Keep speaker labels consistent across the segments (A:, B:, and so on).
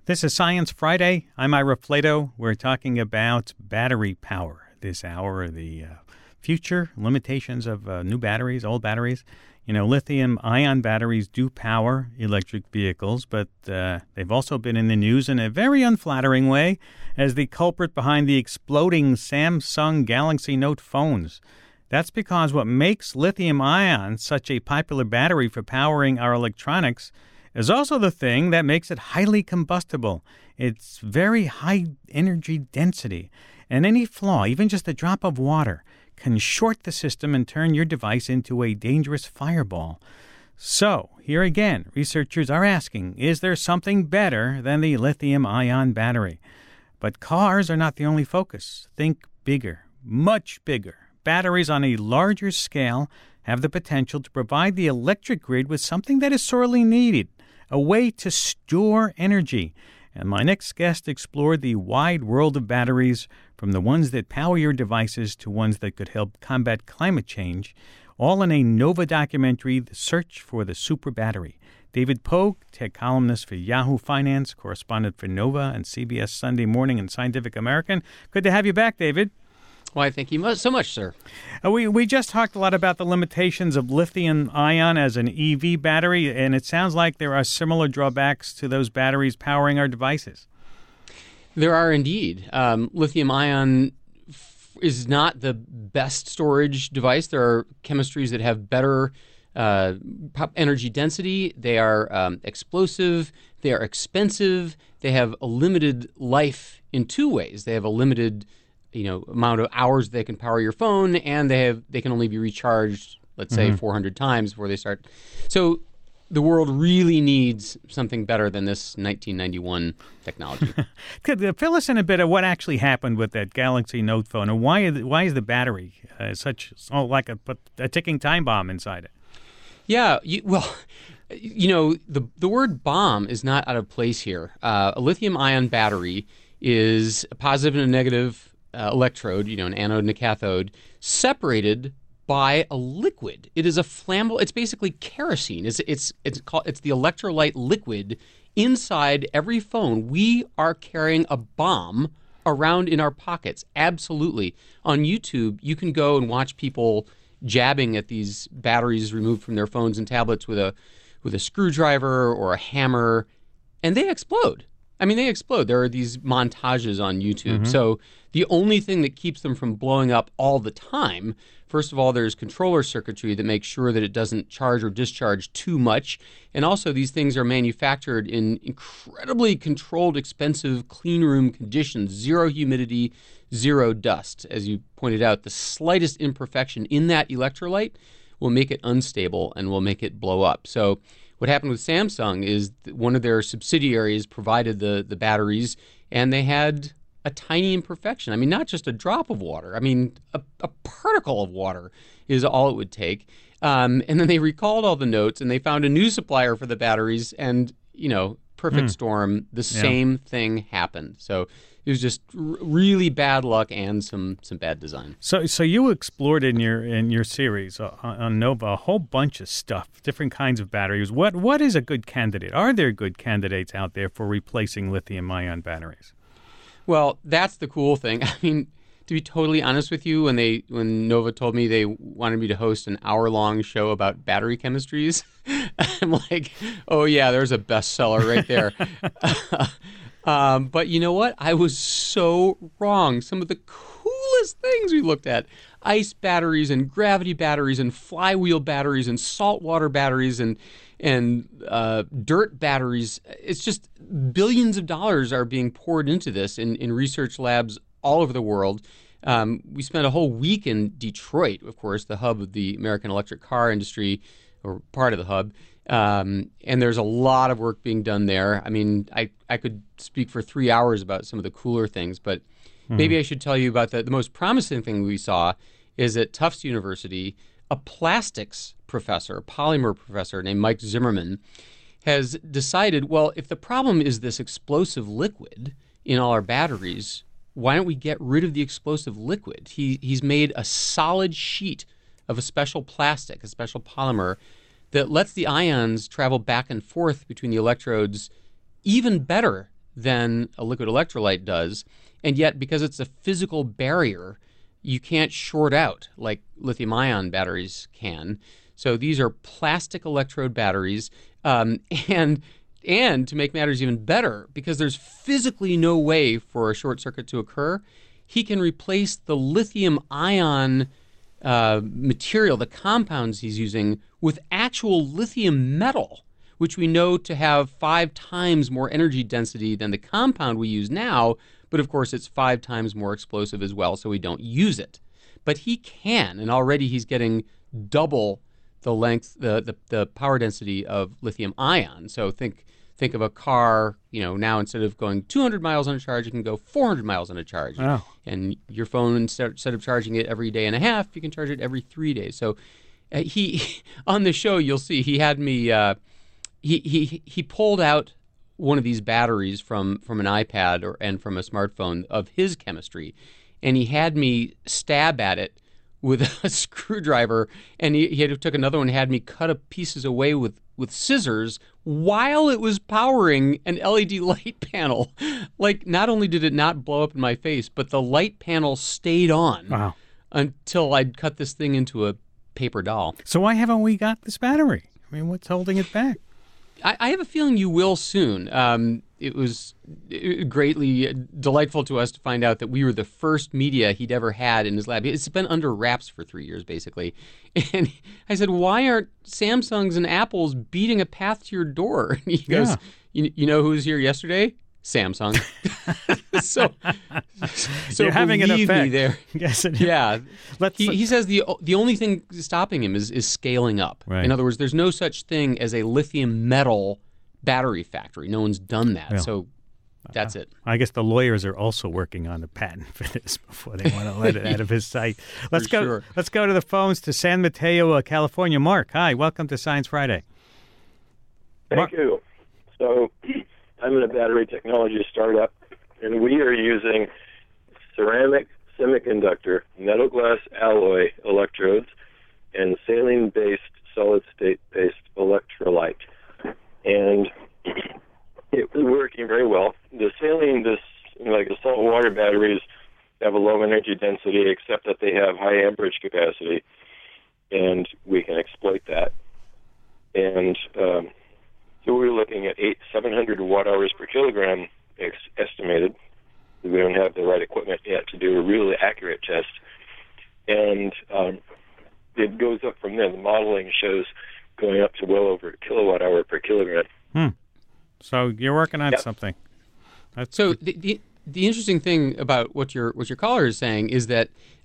A: This is Science Friday. I'm Ira Flato. We're talking about battery power this hour, the future, limitations of new batteries, old batteries. You know, lithium-ion batteries do power electric vehicles, but they've also been in the news in a very unflattering way as the culprit behind the exploding Samsung Galaxy Note phones. That's because what makes lithium-ion such a popular battery for powering our electronics is also the thing that makes it highly combustible. It's very high energy density, and any flaw, even just a drop of water, can short the system and turn your device into a dangerous fireball. So, here again, researchers are asking, is there something better than the lithium-ion battery? But cars are not the only focus. Think bigger, much bigger. Batteries on a larger scale have the potential to provide the electric grid with something that is sorely needed, a way to store energy. And my next guest explored the wide world of batteries, from the ones that power your devices to ones that could help combat climate change, all in a Nova documentary, The Search for the Super Battery. David Pogue, tech columnist for Yahoo Finance, correspondent for Nova and CBS Sunday Morning and Scientific American. Good to have you back, David.
B: Why, thank you so much, sir.
A: We just talked a lot about the limitations of lithium-ion as an EV battery, and it sounds like there are similar drawbacks to those batteries powering our devices.
B: There are indeed. Lithium-ion is not the best storage device. There are chemistries that have better energy density. They are explosive. They are expensive. They have a limited life in two ways. They have a limited amount of hours they can power your phone, and they can only be recharged, let's say, 400 times before they start. So the world really needs something better than this 1991 technology.
A: Could fill us in a bit of what actually happened with that Galaxy Note phone, and why is the battery like a ticking time bomb inside it?
B: Yeah, the word bomb is not out of place here. A lithium-ion battery is a positive and a negative electrode, an anode and a cathode, separated by a liquid. It is a flammable. It's basically kerosene. It's the electrolyte liquid inside every phone. We are carrying a bomb around in our pockets. Absolutely. On YouTube, you can go and watch people jabbing at these batteries removed from their phones and tablets with a screwdriver or a hammer, and they explode. I mean, they explode. There are these montages on YouTube. So the only thing that keeps them from blowing up all the time, first of all, there's controller circuitry that makes sure that it doesn't charge or discharge too much. And also, these things are manufactured in incredibly controlled, expensive clean room conditions, zero humidity, zero dust. As you pointed out, the slightest imperfection in that electrolyte will make it unstable and will make it blow up. So what happened with Samsung is that one of their subsidiaries provided the batteries, and they had a tiny imperfection. I mean, not just a drop of water. I mean, a particle of water is all it would take. And then they recalled all the notes, and they found a new supplier for the batteries, and, perfect storm, the same thing happened. So it was just really bad luck and some bad design.
A: So you explored in your series on Nova a whole bunch of stuff, different kinds of batteries. What is a good candidate? Are there good candidates out there for replacing lithium-ion batteries?
B: Well, that's the cool thing. I mean, to be totally honest with you, when Nova told me they wanted me to host an hour-long show about battery chemistries, I'm like, oh yeah, there's a bestseller right there. But you know what? I was so wrong. Some of the coolest things we looked at, ice batteries and gravity batteries and flywheel batteries and saltwater batteries and dirt batteries. It's just billions of dollars are being poured into this in research labs all over the world. We spent a whole week in Detroit, of course, the hub of the American electric car industry, or part of the hub. And there's a lot of work being done there. I mean, I could speak for 3 hours about some of the cooler things, but maybe I should tell you about the most promising thing we saw is at Tufts University, a plastics professor, a polymer professor named Mike Zimmerman, has decided, well, if the problem is this explosive liquid in all our batteries, why don't we get rid of the explosive liquid? He's made a solid sheet of a special plastic, a special polymer, that lets the ions travel back and forth between the electrodes even better than a liquid electrolyte does. And yet, because it's a physical barrier, you can't short out like lithium-ion batteries can. So these are plastic electrode batteries. And to make matters even better, because there's physically no way for a short circuit to occur, he can replace the lithium-ion material, the compounds he's using, with actual lithium metal, which we know to have 5 times more energy density than the compound we use now. But of course, it's 5 times more explosive as well, so we don't use it. But he can, and already he's getting double the length, the power density of lithium ion. So think of a car, now instead of going 200 miles on a charge, it can go 400 miles on a charge.
A: Wow.
B: And your phone, instead of charging it every day and a half, you can charge it every 3 days. So he on the show, you'll see he had me. He pulled out one of these batteries from an iPad and from a smartphone of his chemistry, and he had me stab at it with a screwdriver, and he took another one and had me cut up pieces away with scissors while it was powering an LED light panel. Like, not only did it not blow up in my face, but the light panel stayed on.
A: Wow. Until
B: I'd cut this thing into a paper doll.
A: So why haven't we got this battery? I mean, what's holding it back?
B: I have a feeling you will soon. It was greatly delightful to us to find out that we were the first media he'd ever had in his lab. It's been under wraps for 3 years, basically. And I said, why aren't Samsungs and Apples beating a path to your door? And he goes, you know who was here yesterday? Samsung. so
A: you're having an effect.
B: Me there.
A: Yes,
B: yeah. He says the only thing stopping him is scaling up.
A: Right.
B: In other words, there's no such thing as a lithium metal battery factory. No one's done that.
A: Yeah.
B: So that's it.
A: I guess the lawyers are also working on the patent for this before they want to let it out of his sight. Let's go.
B: Sure.
A: Let's go to the phones to San Mateo, California. Mark, hi. Welcome to Science Friday.
C: Thank you. So I'm in a battery technology startup, and we are using ceramic semiconductor metal glass alloy electrodes and saline-based solid-state-based electrolyte. And it was working very well. The saline, like the salt water batteries, have a low energy density, except that they have high amperage capacity, and we can exploit that. And so we're looking at 700 watt-hours per kilogram estimated. We don't have the right equipment yet to do a really accurate test. And it goes up from there. The modeling shows going up to well over a kilowatt-hour per kilogram.
A: So you're working on something.
B: So the interesting thing about what your caller is saying is that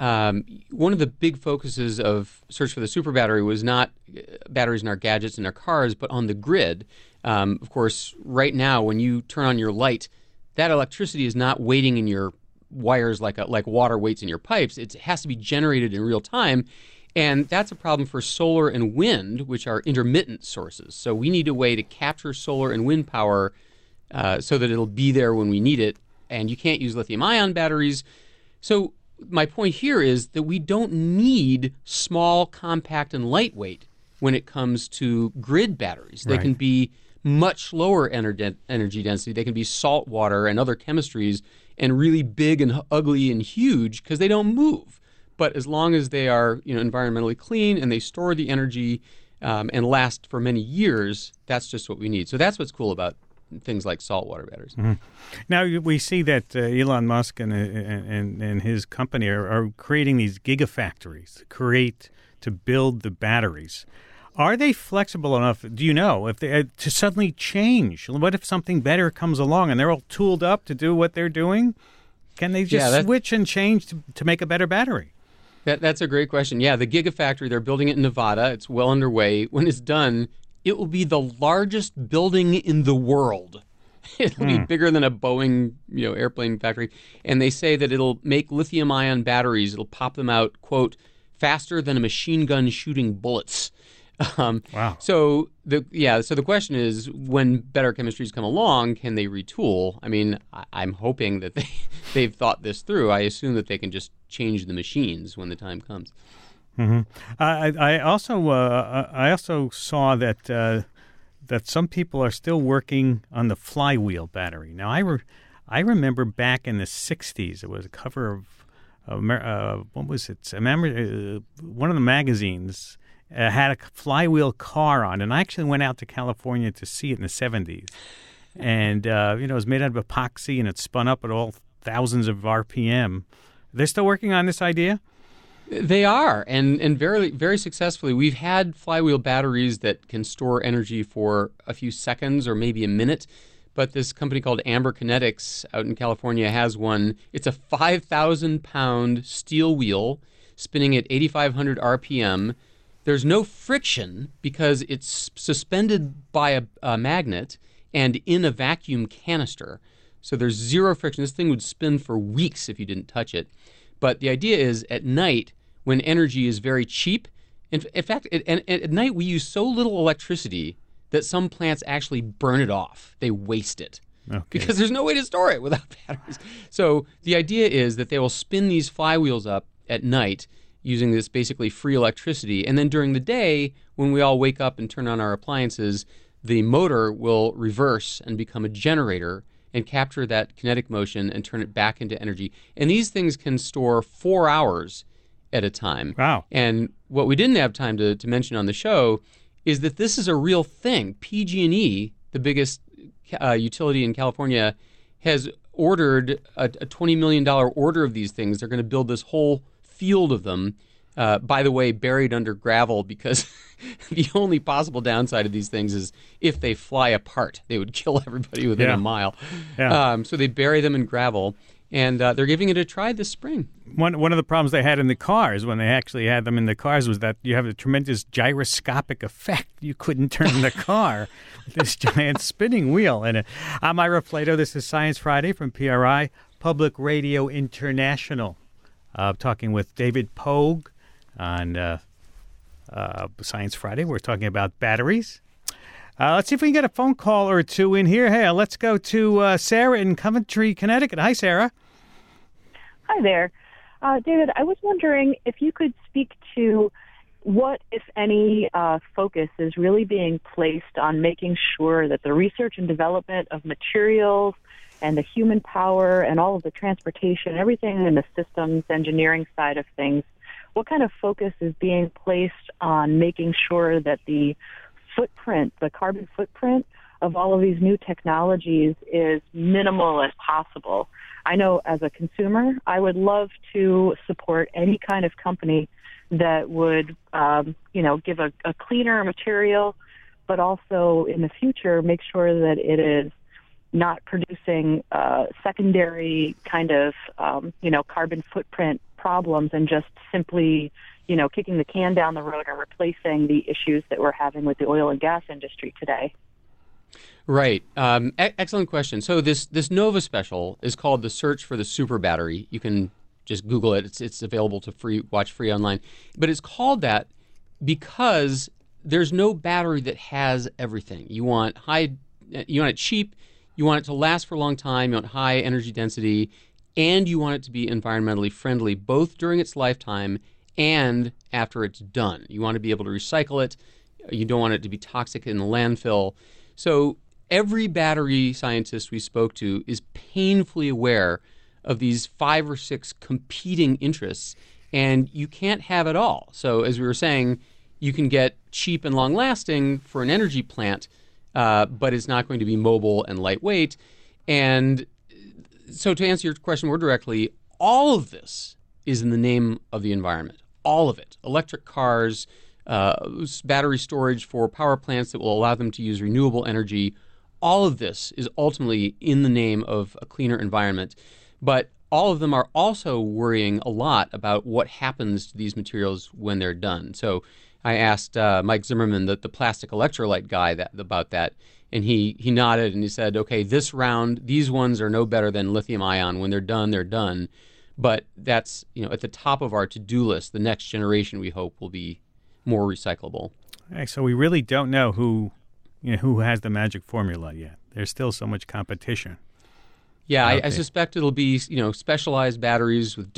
B: one of the big focuses of Search for the Super Battery was not batteries in our gadgets and our cars, but on the grid. Of course, right now, when you turn on your light, that electricity is not waiting in your wires like water waits in your pipes. It has to be generated in real time. And that's a problem for solar and wind, which are intermittent sources. So we need a way to capture solar and wind power so that it'll be there when we need it. And you can't use lithium-ion batteries. So my point here is that we don't need small, compact, and lightweight when it comes to grid batteries. They can be much lower energy density. They can be salt water and other chemistries and really big and ugly and huge because they don't move. But as long as they are, environmentally clean and they store the energy and last for many years, that's just what we need. So that's what's cool about things like saltwater batteries.
A: Mm-hmm. Now we see that Elon Musk and his company are creating these gigafactories to build the batteries. Are they flexible enough? Do you know if they to suddenly change? What if something better comes along and they're all tooled up to do what they're doing? Can they just switch and change to make a better battery?
B: That's a great question. Yeah, the Gigafactory, they're building it in Nevada. It's well underway. When it's done, it will be the largest building in the world. It'll be bigger than a Boeing, airplane factory. And they say that it'll make lithium-ion batteries. It'll pop them out, quote, faster than a machine gun shooting bullets.
A: Wow.
B: So the question is, when better chemistries come along, can they retool? I mean, I'm hoping that they've thought this through. I assume that they can just change the machines when the time comes.
A: Mm-hmm. I also saw that that some people are still working on the flywheel battery. Now, I remember back in the 60s, it was a cover of what was it? One of the magazines had a flywheel car on, and I actually went out to California to see it in the 70s. And, it was made out of epoxy, and it spun up at all thousands of RPM. They're still working on this idea?
B: They are, and very, very successfully. We've had flywheel batteries that can store energy for a few seconds or maybe a minute. But this company called Amber Kinetics out in California has one. It's a 5,000-pound steel wheel spinning at 8,500 RPM. There's no friction because it's suspended by a magnet and in a vacuum canister. So there's zero friction. This thing would spin for weeks if you didn't touch it. But the idea is at night, when energy is very cheap, in fact, at night we use so little electricity that some plants actually burn it off. They waste it.
A: Okay.
B: Because there's no way to store it without batteries. So the idea is that they will spin these flywheels up at night using this basically free electricity. And then during the day, when we all wake up and turn on our appliances, the motor will reverse and become a generator and capture that kinetic motion and turn it back into energy. And these things can store 4 hours at a time.
A: Wow.
B: And what we didn't have time to mention on the show is that this is a real thing. PG&E, the biggest utility in California, has ordered a $20 million order of these things. They're going to build this whole field of them, by the way, buried under gravel, because the only possible downside of these things is if they fly apart, they would kill everybody within a mile.
A: Yeah.
B: So they bury them in gravel, and they're giving it a try this spring.
A: One of the problems they had in the cars when they actually had them in the cars was that you have a tremendous gyroscopic effect. You couldn't turn the car with this giant spinning wheel in it. I'm Ira Flatow. This is Science Friday from PRI, Public Radio International. Talking with David Pogue on Science Friday. We're talking about batteries. Let's see if we can get a phone call or two in here. Hey, let's go to Sarah in Coventry, Connecticut. Hi, Sarah.
D: Hi there. David, I was wondering if you could speak to what, if any, focus is really being placed on making sure that the research and development of materials and the human power and all of the transportation, everything in the systems engineering side of things, what kind of focus is being placed on making sure that the footprint, the carbon footprint of all of these new technologies is minimal as possible? I know as a consumer, I would love to support any kind of company that would, give a cleaner material, but also in the future make sure that it is not producing secondary kind of, carbon footprint problems and just simply, kicking the can down the road or replacing the issues that we're having with the oil and gas industry today.
B: Right. Excellent question. So this Nova special is called The Search for the Super Battery. You can just Google it. It's available to watch free online. But it's called that because there's no battery that has everything. You want it cheap, you want it to last for a long time, you want high energy density, and you want it to be environmentally friendly, both during its lifetime and after it's done. You want to be able to recycle it. You don't want it to be toxic in the landfill. So every battery scientist we spoke to is painfully aware of these 5 or 6 competing interests, and you can't have it all. So as we were saying, you can get cheap and long-lasting for an energy plant, but it's not going to be mobile and lightweight. And so to answer your question more directly, all of this is in the name of the environment. All of it. Electric cars, battery storage for power plants that will allow them to use renewable energy. All of this is ultimately in the name of a cleaner environment. But all of them are also worrying a lot about what happens to these materials when they're done. So I asked Mike Zimmerman, the plastic electrolyte guy, about that, and he nodded and he said, okay, this round, these ones are no better than lithium ion. When they're done, they're done. But that's at the top of our to-do list. The next generation, we hope, will be more recyclable.
A: Okay, so we really don't know who has the magic formula yet. There's still so much competition.
B: Yeah, I suspect it'll be specialized batteries with different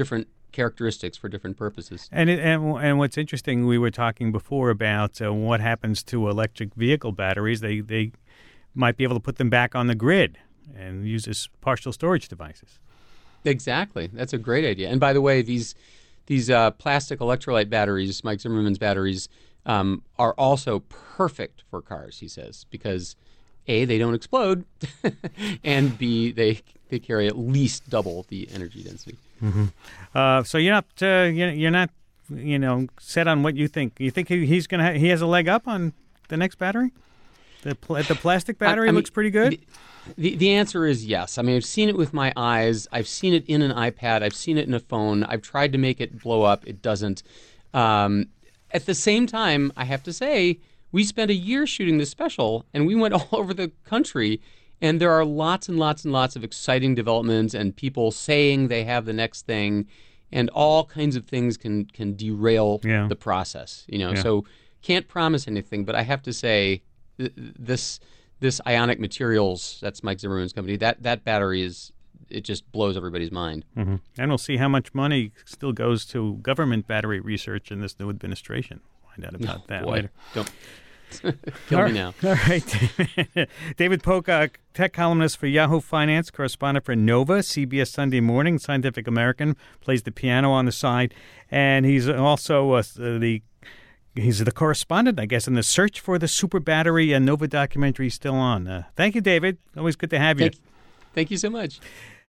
B: characteristics for different purposes.
A: And what's interesting, we were talking before about what happens to electric vehicle batteries. They might be able to put them back on the grid and use as partial storage devices.
B: Exactly. That's a great idea. And by the way, these plastic electrolyte batteries, Mike Zimmerman's batteries, are also perfect for cars, he says, because A, they don't explode, and B, they carry at least double the energy density.
A: Mm-hmm. So you're not set on what you think. You think he has a leg up on the next battery? The plastic battery looks pretty good.
B: The answer is yes. I mean, I've seen it with my eyes. I've seen it in an iPad. I've seen it in a phone. I've tried to make it blow up. It doesn't. At the same time, I have to say, we spent a year shooting this special, and we went all over the country, and there are lots and lots and lots of exciting developments and people saying they have the next thing, and all kinds of things can derail the process. So can't promise anything, but I have to say, this Ionic Materials, that's Mike Zimmerman's company, that battery it just blows everybody's mind.
A: Mm-hmm. And we'll see how much money still goes to government battery research in this new administration. Find out about that later.
B: Don't kill me now.
A: All right. David Polk, tech columnist for Yahoo Finance, correspondent for Nova, CBS Sunday Morning, Scientific American, plays the piano on the side, and he's also He's the correspondent, I guess, in the search for the super battery, and Nova documentary is still on. Thank you, David. Always good to have you.
B: Thank you so much.